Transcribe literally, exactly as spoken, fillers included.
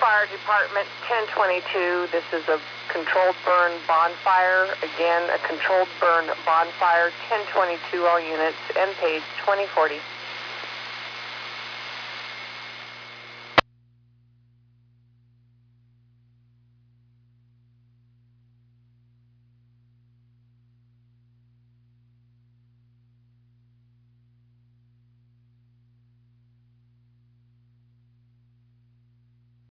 Fire Department, ten twenty-two. This is a controlled burn bonfire. Again, a controlled burn bonfire, ten twenty-two, all units, end page twenty forty.